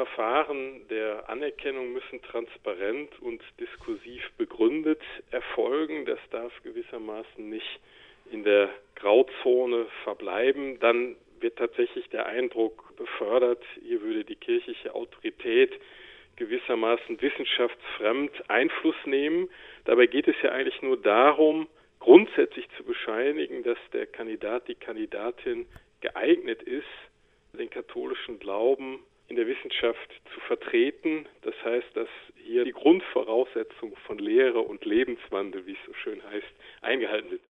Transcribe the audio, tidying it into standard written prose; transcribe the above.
Verfahren der Anerkennung müssen transparent und diskursiv begründet erfolgen. Das darf gewissermaßen nicht in der Grauzone verbleiben. Dann wird tatsächlich der Eindruck befördert, hier würde die kirchliche Autorität gewissermaßen wissenschaftsfremd Einfluss nehmen. Dabei geht es ja eigentlich nur darum, grundsätzlich zu bescheinigen, dass der Kandidat, die Kandidatin geeignet ist, den katholischen Glauben in der Wissenschaft zu vertreten. Das heißt, dass hier die Grundvoraussetzung von Lehre und Lebenswandel, wie es so schön heißt, eingehalten wird.